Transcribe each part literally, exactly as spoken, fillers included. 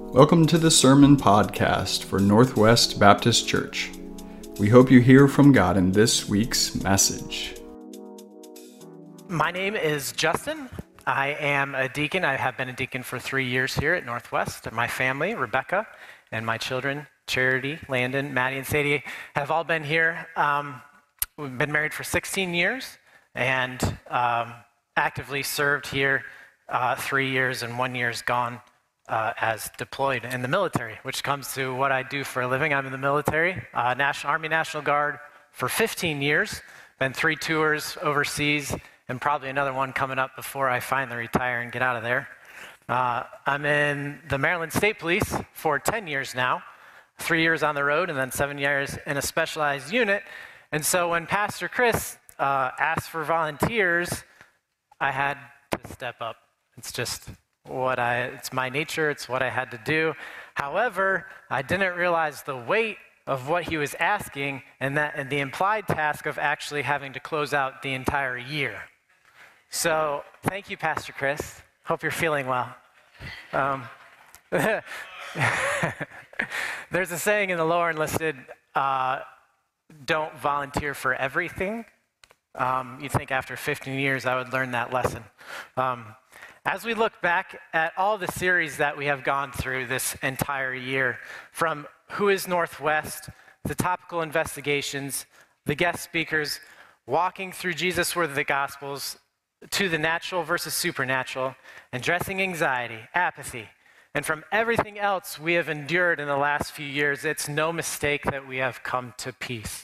Welcome to the Sermon Podcast for Northwest Baptist Church. We hope you hear from God in this week's message. My name is Justin. I am a deacon. I have been a deacon for three years here at Northwest. My family, Rebecca, and my children, Charity, Landon, Maddie, and Sadie, have all been here. Um, we've been married for sixteen years and um, actively served here uh, three years and one year's gone uh, as deployed in the military, which comes to what I do for a living. I'm in the military, uh, National Army National Guard for fifteen years, been three tours overseas, and probably another one coming up before I finally retire and get out of there. Uh, I'm in the Maryland State Police for ten years now, three years on the road, and then seven years in a specialized unit. And so when Pastor Chris uh, asked for volunteers, I had to step up. It's just what I, it's my nature, it's what I had to do. However, I didn't realize the weight of what he was asking and that and the implied task of actually having to close out the entire year. So thank you, Pastor Chris. Hope you're feeling well. Um, there's a saying in the lower enlisted, uh, don't volunteer for everything. Um, you'd think after fifteen years I would learn that lesson. Um, as we look back at all the series that we have gone through this entire year, from Who is Northwest, the topical investigations, the guest speakers, walking through Jesus' Word of the Gospels, to the natural versus supernatural, addressing anxiety, apathy, and from everything else we have endured in the last few years, it's no mistake that we have come to peace.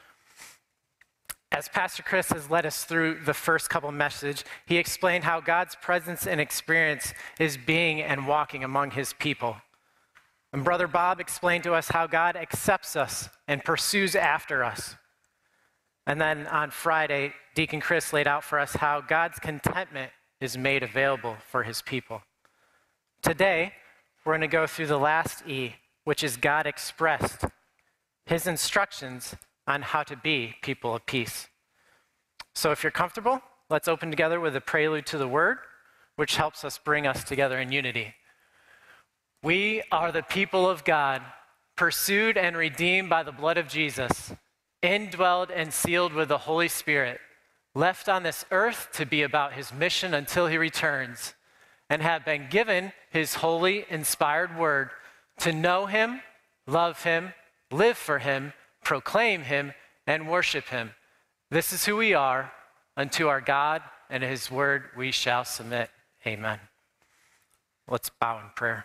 As Pastor Chris has led us through the first couple messages, he explained how God's presence and experience is being and walking among his people. And Brother Bob explained to us how God accepts us and pursues after us. And then on Friday, Deacon Chris laid out for us how God's contentment is made available for his people. Today, we're going to go through the last E, which is God expressed, his instructions on how to be people of peace. So if you're comfortable, let's open together with a prelude to the word, which helps us bring us together in unity. We are the people of God, pursued and redeemed by the blood of Jesus, indwelled and sealed with the Holy Spirit, left on this earth to be about his mission until he returns, and have been given his holy, inspired word to know him, love him, live for him, proclaim him, and worship him. This is who we are. Unto our God and his word we shall submit. Amen. Let's bow in prayer.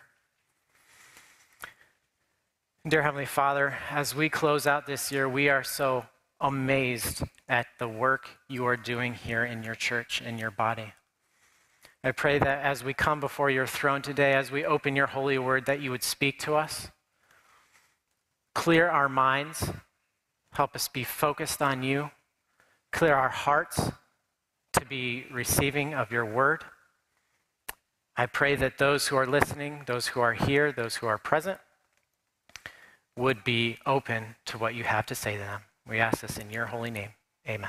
Dear Heavenly Father, as we close out this year, we are so amazed at the work you are doing here in your church and your body. I pray that as we come before your throne today, as we open your holy word, that you would speak to us, clear our minds, help us be focused on you, clear our hearts to be receiving of your word. I pray that those who are listening, those who are here, those who are present, would be open to what you have to say to them. We ask this in your holy name. Amen.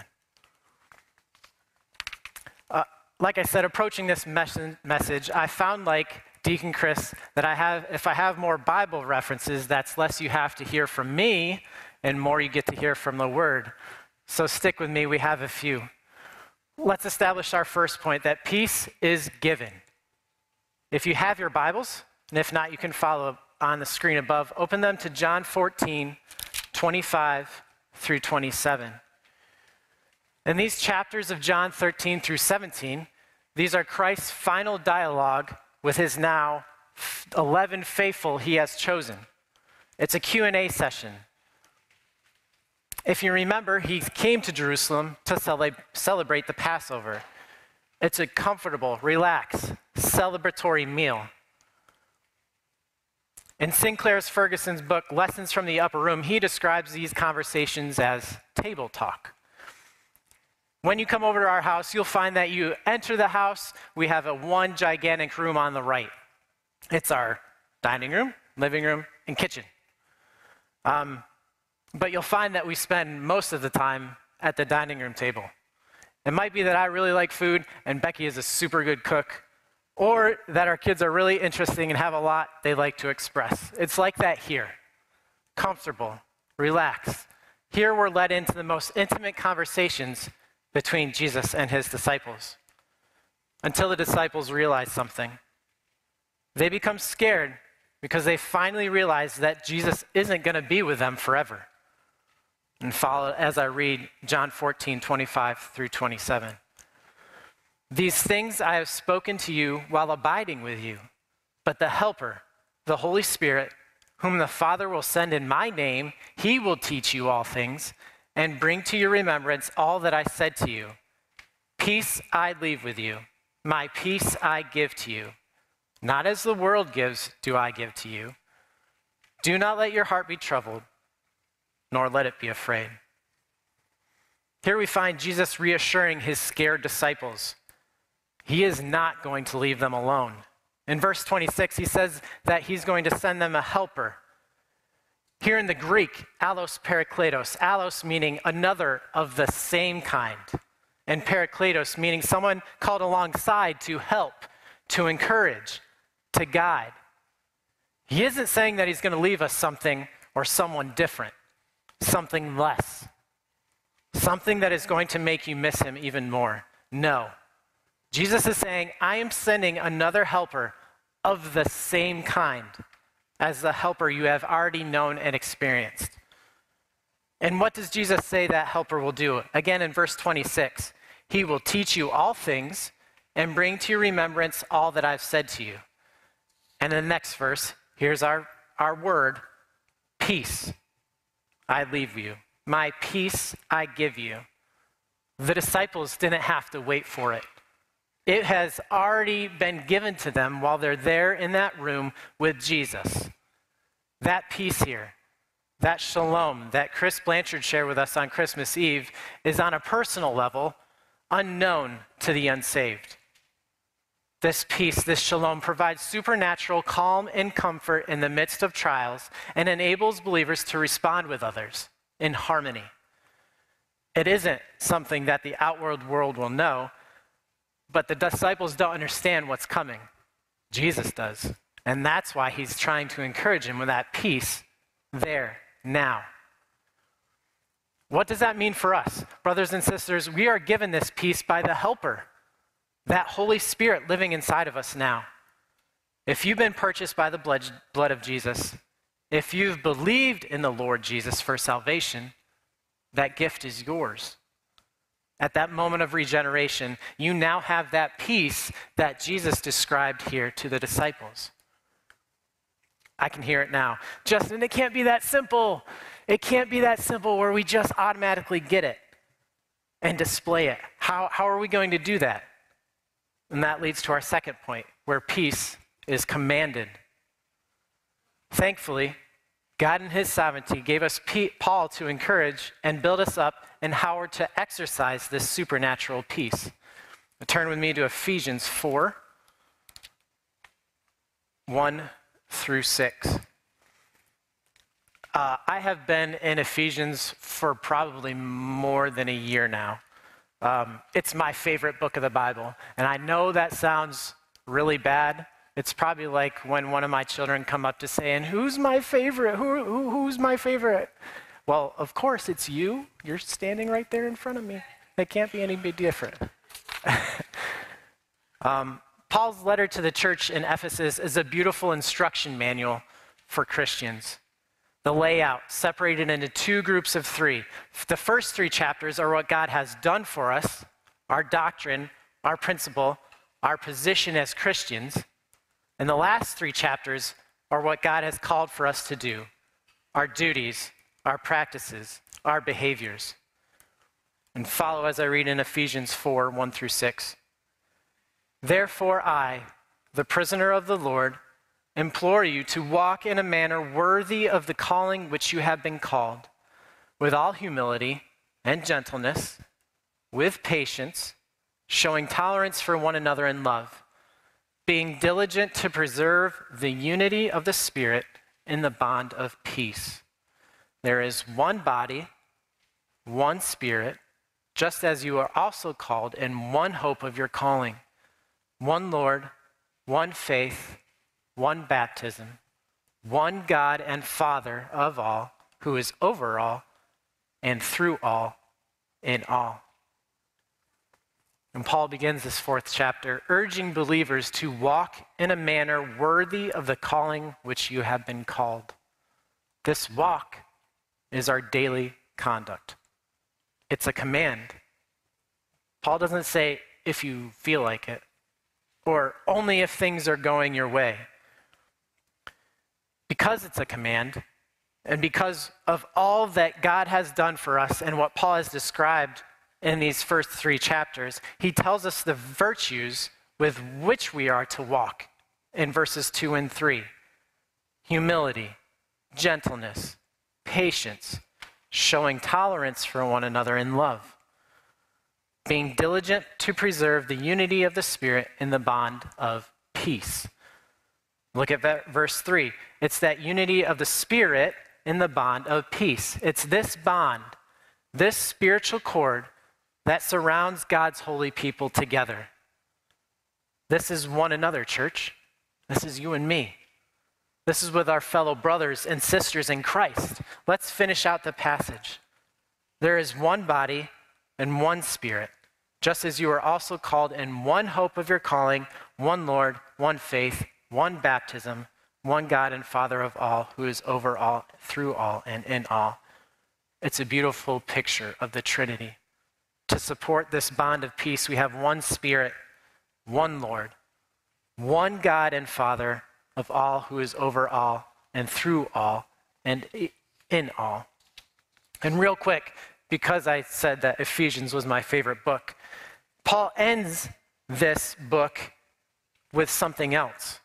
Uh, like I said, approaching this mes- message, I found, like Deacon Chris, that I have, if I have more Bible references, that's less you have to hear from me and more you get to hear from the word. So stick with me, we have a few. Let's establish our first point, that peace is given. If you have your Bibles, and if not, you can follow on the screen above. Open them to John fourteen, twenty-five through twenty-seven. In these chapters of John thirteen through seventeen, these are Christ's final dialogue with his now eleven faithful he has chosen. It's a Q and A session. If you remember, he came to Jerusalem to cele- celebrate the Passover. It's a comfortable, relaxed, celebratory meal. In Sinclair Ferguson's book, Lessons from the Upper Room, he describes these conversations as table talk. When you come over to our house, you'll find that you enter the house, we have a one gigantic room on the right. It's our dining room, living room, and kitchen. Um, but you'll find that we spend most of the time at the dining room table. It might be that I really like food, and Becky is a super good cook, or that our kids are really interesting and have a lot they like to express. It's like that here. Comfortable, relaxed. Here we're led into the most intimate conversations between Jesus and his disciples until the disciples realize something. They become scared because they finally realize that Jesus isn't going to be with them forever. And follow as I read John fourteen, twenty-five through twenty-seven. These things I have spoken to you while abiding with you, but the Helper, the Holy Spirit, whom the Father will send in my name, he will teach you all things and bring to your remembrance all that I said to you. Peace I leave with you, my peace I give to you. Not as the world gives do I give to you. Do not let your heart be troubled, nor let it be afraid. Here we find Jesus reassuring his scared disciples. He is not going to leave them alone. In verse twenty-six, he says that he's going to send them a helper. Here in the Greek, allos parakletos, allos meaning another of the same kind, and parakletos meaning someone called alongside to help, to encourage, to guide. He isn't saying that he's going to leave us something or someone different, something less, something that is going to make you miss him even more. No. Jesus is saying, I am sending another helper of the same kind as the helper you have already known and experienced. And what does Jesus say that helper will do? Again, in verse twenty-six, he will teach you all things and bring to your remembrance all that I've said to you. And in the next verse, here's our, our word, peace I leave you. My peace I give you. The disciples didn't have to wait for it. It has already been given to them while they're there in that room with Jesus. That peace here, that shalom that Chris Blanchard shared with us on Christmas Eve is on a personal level unknown to the unsaved. This peace, this shalom, provides supernatural calm and comfort in the midst of trials and enables believers to respond with others in harmony. It isn't something that the outward world will know, but the disciples don't understand what's coming. Jesus does. And that's why he's trying to encourage him with that peace there, now. What does that mean for us? Brothers and sisters, we are given this peace by the Helper, that Holy Spirit living inside of us now. If you've been purchased by the blood, blood of Jesus, if you've believed in the Lord Jesus for salvation, that gift is yours. At that moment of regeneration, you now have that peace that Jesus described here to the disciples. I can hear it now. Justin, it can't be that simple. It can't be that simple where we just automatically get it and display it. How, how are we going to do that? And that leads to our second point, where peace is commanded. Thankfully, God in his sovereignty gave us P- Paul to encourage and build us up in how we're to exercise this supernatural peace. Turn with me to Ephesians four, one through six. Uh, I have been in Ephesians for probably more than a year now. Um, it's my favorite book of the Bible, and I know that sounds really bad. It's probably like when one of my children come up to say, and who's my favorite? Who, who, who's my favorite? Well, of course, it's you. You're standing right there in front of me. It can't be any bit different. um, Paul's letter to the church in Ephesus is a beautiful instruction manual for Christians. The layout separated into two groups of three. The first three chapters are what God has done for us, our doctrine, our principle, our position as Christians. And the last three chapters are what God has called for us to do, our duties, our practices, our behaviors. And follow as I read in Ephesians four, one through six. Therefore I, the prisoner of the Lord, implore you to walk in a manner worthy of the calling which you have been called, with all humility and gentleness, with patience, showing tolerance for one another in love, being diligent to preserve the unity of the Spirit in the bond of peace. There is one body, one Spirit, just as you are also called in one hope of your calling, one Lord, one faith, one baptism, one God and Father of all, who is over all and through all in all. And Paul begins this fourth chapter urging believers to walk in a manner worthy of the calling which you have been called. This walk is our daily conduct. It's a command. Paul doesn't say if you feel like it or only if things are going your way. Because it's a command, and because of all that God has done for us and what Paul has described in these first three chapters, he tells us the virtues with which we are to walk in verses two and three. Humility, gentleness, patience, showing tolerance for one another in love, being diligent to preserve the unity of the Spirit in the bond of peace. Look at verse three. It's that unity of the Spirit in the bond of peace. It's this bond, this spiritual cord that surrounds God's holy people together. This is one another, church. This is you and me. This is with our fellow brothers and sisters in Christ. Let's finish out the passage. There is one body and one Spirit, just as you are also called in one hope of your calling, one Lord, one faith, one baptism, one God and Father of all, who is over all, through all, and in all. It's a beautiful picture of the Trinity. To support this bond of peace, we have one Spirit, one Lord, one God and Father of all, who is over all, and through all, and in all. And real quick, because I said that Ephesians was my favorite book, Paul ends this book with something else.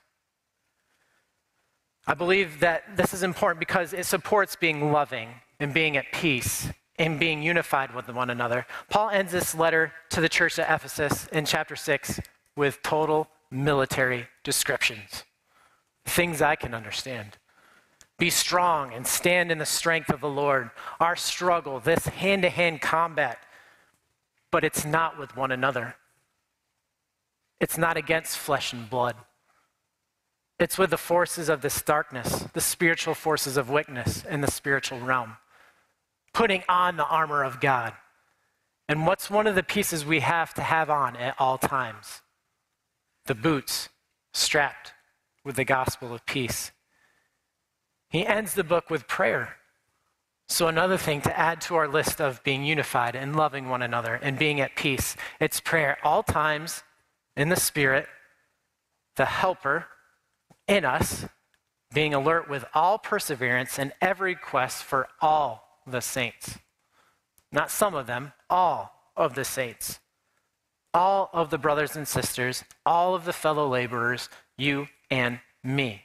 I believe that this is important because it supports being loving and being at peace and being unified with one another. Paul ends this letter to the church at Ephesus in chapter six with total military descriptions, things I can understand. Be strong and stand in the strength of the Lord. Our struggle, this hand-to-hand combat, but it's not with one another. It's not against flesh and blood. It's with the forces of this darkness, the spiritual forces of wickedness in the spiritual realm. Putting on the armor of God. And what's one of the pieces we have to have on at all times? The boots strapped with the gospel of peace. He ends the book with prayer. So another thing to add to our list of being unified and loving one another and being at peace, it's prayer at all times in the Spirit, the helper in us, being alert with all perseverance and every quest for all the saints. Not some of them, all of the saints. All of the brothers and sisters, all of the fellow laborers, you and me.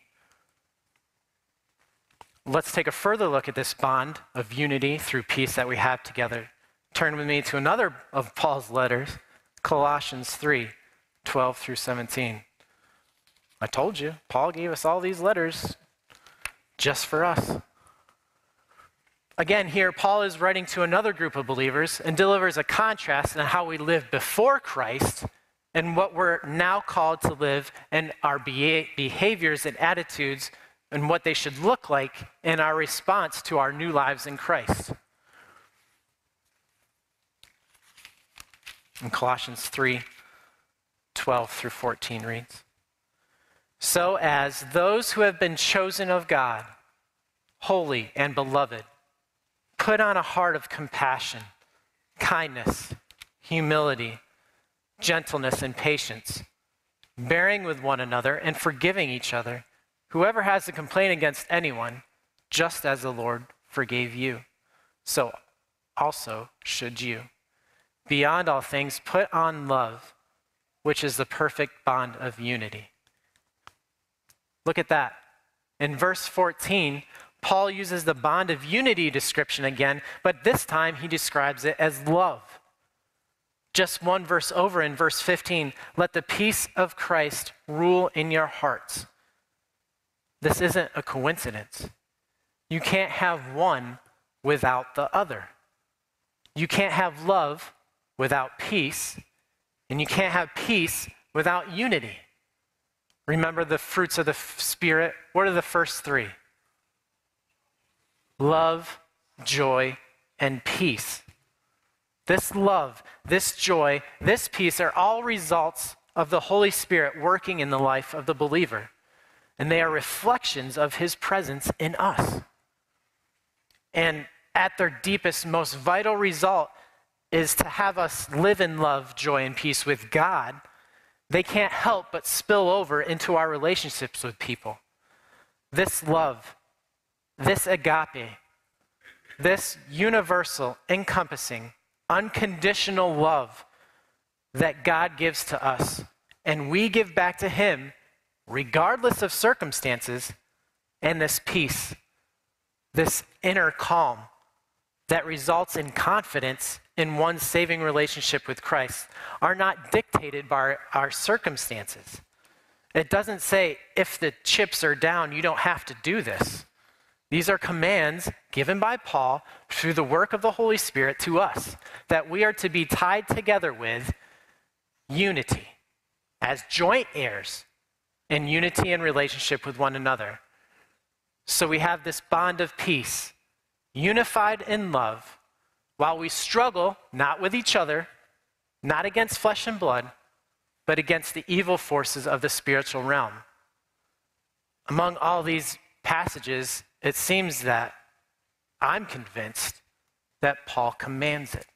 Let's take a further look at this bond of unity through peace that we have together. Turn with me to another of Paul's letters, Colossians three, twelve through seventeen. I told you, Paul gave us all these letters just for us. Again, here, Paul is writing to another group of believers and delivers a contrast in how we lived before Christ and what we're now called to live and our behaviors and attitudes and what they should look like in our response to our new lives in Christ. In Colossians three, twelve through fourteen reads, "So as those who have been chosen of God, holy and beloved, put on a heart of compassion, kindness, humility, gentleness, and patience, bearing with one another and forgiving each other. Whoever has a complaint against anyone, just as the Lord forgave you, so also should you. Beyond all things, put on love, which is the perfect bond of unity." Look at that. In verse fourteen, Paul uses the bond of unity description again, but this time he describes it as love. Just one verse over in verse fifteen, "Let the peace of Christ rule in your hearts." This isn't a coincidence. You can't have one without the other. You can't have love without peace, and you can't have peace without unity. Remember the fruits of the Spirit? What are the first three? Love, joy, and peace. This love, this joy, this peace are all results of the Holy Spirit working in the life of the believer. And they are reflections of his presence in us. And at their deepest, most vital result is to have us live in love, joy, and peace with God. They can't help but spill over into our relationships with people. This love, this agape, this universal, encompassing, unconditional love that God gives to us, and we give back to him regardless of circumstances, and this peace, this inner calm that results in confidence in one's saving relationship with Christ are not dictated by our, our circumstances. It doesn't say, if the chips are down, you don't have to do this. These are commands given by Paul through the work of the Holy Spirit to us, that we are to be tied together with unity as joint heirs in unity and relationship with one another. So we have this bond of peace, unified in love, while we struggle not with each other, not against flesh and blood, but against the evil forces of the spiritual realm. Among all these passages, it seems that I'm convinced that Paul commands it.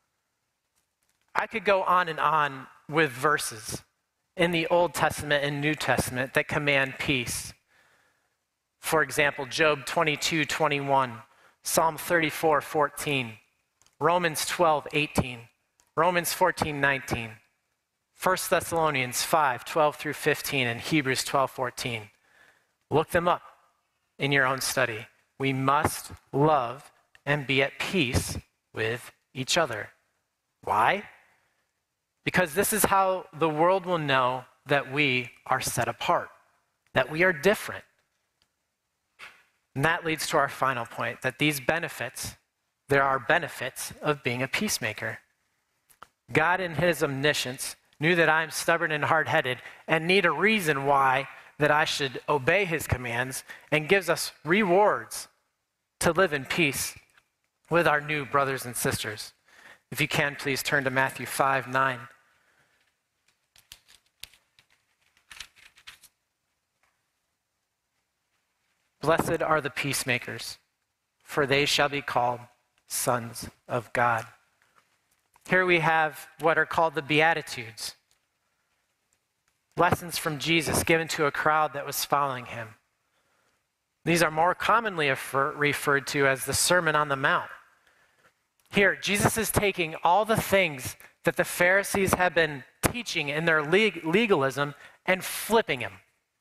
I could go on and on with verses in the Old Testament and New Testament that command peace. For example, Job twenty-two twenty-one, Psalm thirty-four fourteen, Romans twelve eighteen, Romans fourteen nineteen, First Thessalonians five twelve through fifteen, and Hebrews twelve fourteen. Look them up in your own study. We must love and be at peace with each other. Why? Because this is how the world will know that we are set apart, that we are different. And that leads to our final point, that these benefits, there are benefits of being a peacemaker. God in his omniscience knew that I am stubborn and hard-headed and need a reason why that I should obey his commands, and gives us rewards to live in peace with our new brothers and sisters. If you can, please turn to Matthew five nine. Blessed are the peacemakers, for they shall be called sons of God. Here we have what are called the Beatitudes. Lessons from Jesus given to a crowd that was following him. These are more commonly refer- referred to as the Sermon on the Mount. Here, Jesus is taking all the things that the Pharisees have been teaching in their leg- legalism and flipping them,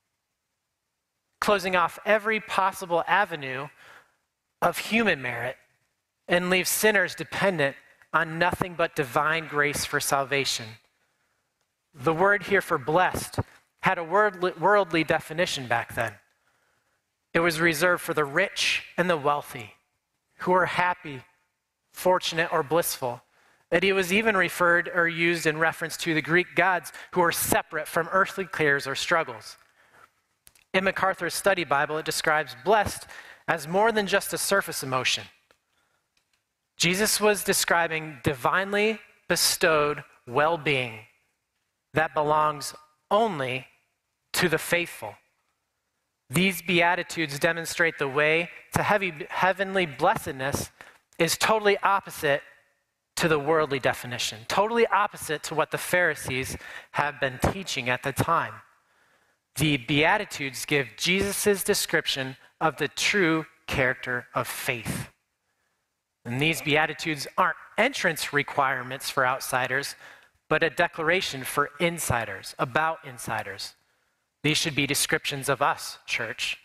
closing off every possible avenue of human merit, and leaves sinners dependent on nothing but divine grace for salvation. The word here for blessed had a worldly, worldly definition back then. It was reserved for the rich and the wealthy, who are happy, fortunate, or blissful. That it was even referred or used in reference to the Greek gods who are separate from earthly cares or struggles. In MacArthur's Study Bible, it describes blessed as more than just a surface emotion. Jesus was describing divinely bestowed well-being that belongs only to the faithful. These Beatitudes demonstrate the way to heavy, heavenly blessedness is totally opposite to the worldly definition, totally opposite to what the Pharisees have been teaching at the time. The Beatitudes give Jesus' description of the true character of faith. And these Beatitudes aren't entrance requirements for outsiders, but a declaration for insiders, about insiders. These should be descriptions of us, church.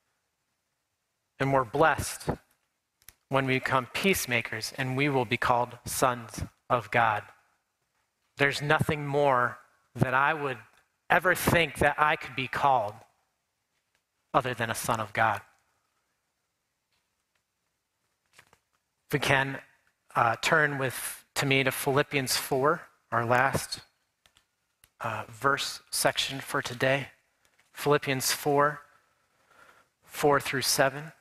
And we're blessed when we become peacemakers, and we will be called sons of God. There's nothing more that I would ever think that I could be called other than a son of God. If we can, uh, turn with to me to Philippians four. Our last uh, verse section for today. Philippians four, four through seven.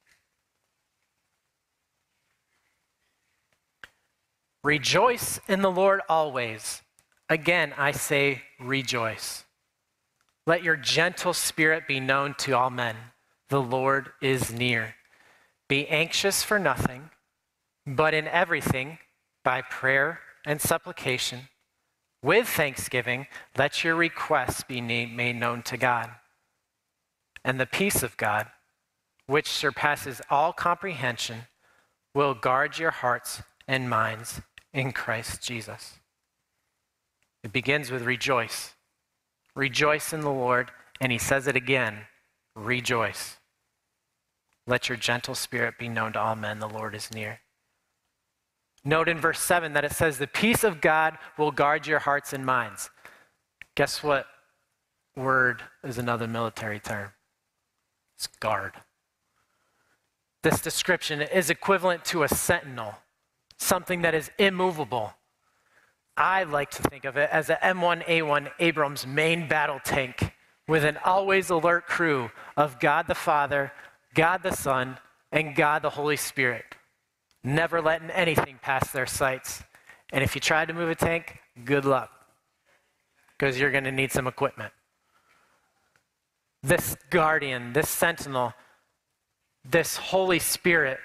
Rejoice in the Lord always. Again, I say rejoice. Let your gentle spirit be known to all men. The Lord is near. Be anxious for nothing, but in everything, by prayer and supplication, with thanksgiving, let your requests be made known to God. And the peace of God, which surpasses all comprehension, will guard your hearts and minds in Christ Jesus. It begins with rejoice. Rejoice in the Lord, and he says it again, rejoice. Let your gentle spirit be known to all men, the Lord is near. Note in verse seven that it says, the peace of God will guard your hearts and minds. Guess what word is another military term? It's guard. This description is equivalent to a sentinel, something that is immovable. I like to think of it as a M one A one Abrams main battle tank with an always alert crew of God the Father, God the Son, and God the Holy Spirit, never letting anything pass their sights. And if you try to move a tank, good luck, because you're going to need some equipment. This guardian, this sentinel, this Holy Spirit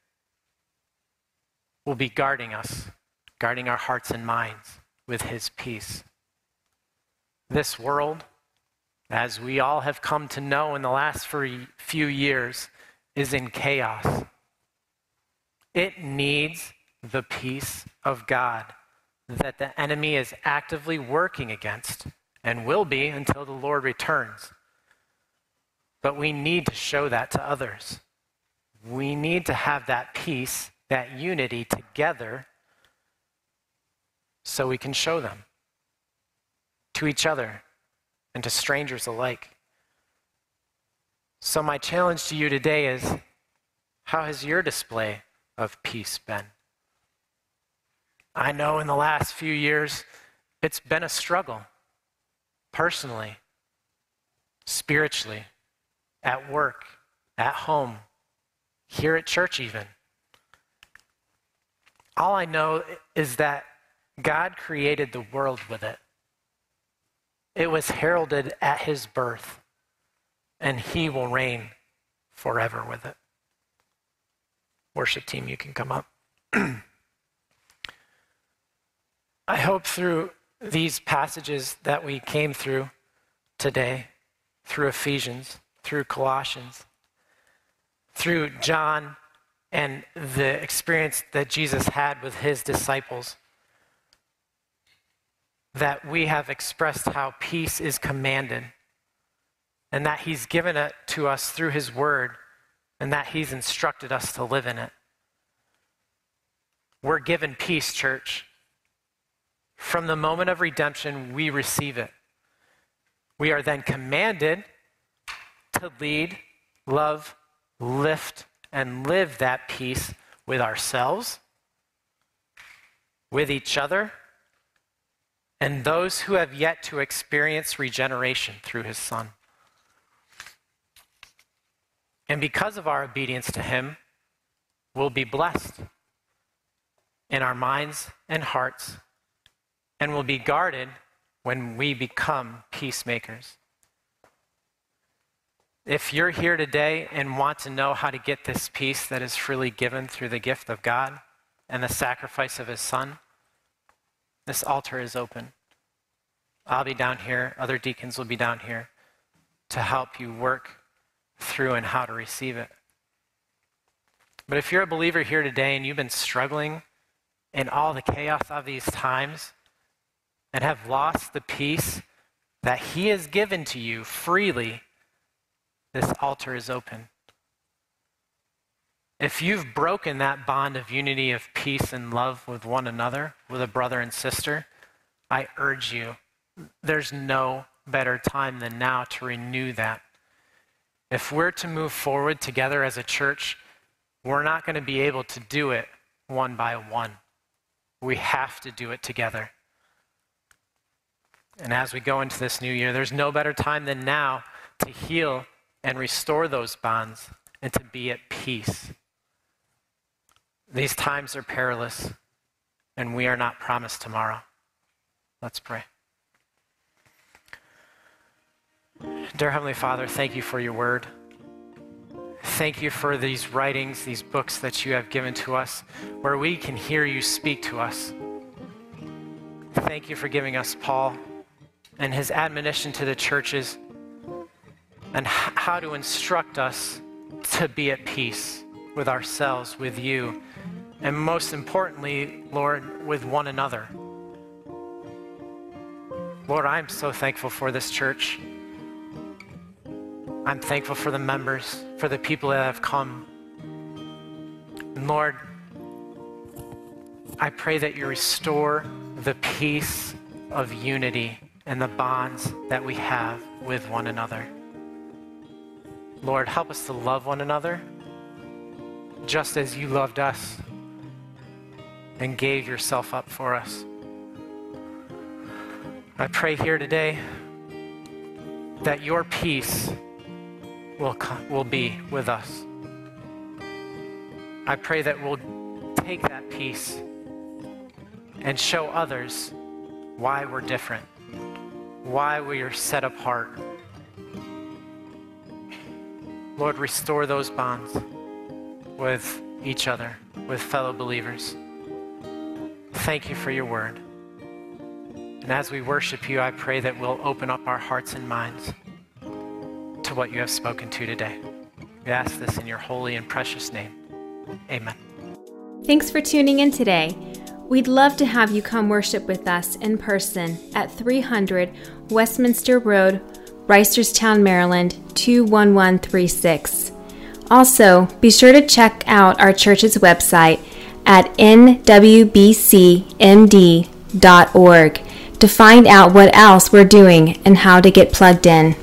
will be guarding us, guarding our hearts and minds with his peace. This world, as we all have come to know in the last few years, is in chaos. It needs the peace of God that the enemy is actively working against and will be until the Lord returns. But we need to show that to others. We need to have that peace, that unity together so we can show them to each other and to strangers alike. So my challenge to you today is, how has your display of peace been? I know in the last few years, it's been a struggle, personally, spiritually, at work, at home, here at church even. All I know is that God created the world with it. It was heralded at his birth, and he will reign forever with it. Worship team, you can come up. I hope through these passages that we came through today, through Ephesians, through Colossians, through John, and the experience that Jesus had with his disciples, that we have expressed how peace is commanded, and that he's given it to us through his word, and that he's instructed us to live in it. We're given peace, church. From the moment of redemption, we receive it. We are then commanded to lead, love, lift, and live that peace with ourselves, with each other, and those who have yet to experience regeneration through his Son. And because of our obedience to him, we'll be blessed in our minds and hearts, and will be guarded when we become peacemakers. If you're here today and want to know how to get this peace that is freely given through the gift of God and the sacrifice of his Son, this altar is open. I'll be down here. Other deacons will be down here to help you work through and how to receive it. But if you're a believer here today and you've been struggling in all the chaos of these times and have lost the peace that he has given to you freely, this altar is open. If you've broken that bond of unity, of peace and love with one another, with a brother and sister, I urge you, there's no better time than now to renew that. If we're to move forward together as a church, we're not going to be able to do it one by one. We have to do it together. And as we go into this new year, there's no better time than now to heal and restore those bonds and to be at peace. These times are perilous, and we are not promised tomorrow. Let's pray. Dear Heavenly Father, thank you for your word. Thank you for these writings, these books that you have given to us, where we can hear you speak to us. Thank you for giving us Paul and his admonition to the churches and how to instruct us to be at peace with ourselves, with you, and most importantly, Lord, with one another. Lord, I'm so thankful for this church. I'm thankful for the members, for the people that have come. And Lord, I pray that you restore the peace of unity and the bonds that we have with one another. Lord, help us to love one another just as you loved us and gave yourself up for us. I pray here today that your peace will, will be with us. I pray that we'll take that peace and show others why we're different, why we are set apart. Lord, restore those bonds with each other, with fellow believers. Thank you for your word. And as we worship you, I pray that we'll open up our hearts and minds to what you have spoken to today. We ask this in your holy and precious name. Amen. Thanks for tuning in today. We'd love to have you come worship with us in person at three hundred Westminster Road, Reisterstown, Maryland, two one one three six. Also, be sure to check out our church's website at n w b c m d dot org to find out what else we're doing and how to get plugged in.